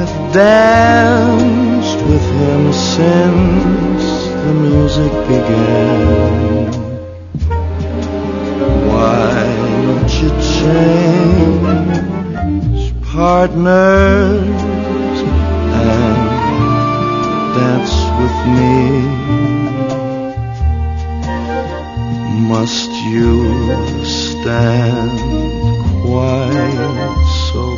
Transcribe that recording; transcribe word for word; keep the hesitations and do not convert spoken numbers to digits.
I've danced with him since the music began. Why don't you change partners and dance with me? Must you stand quite so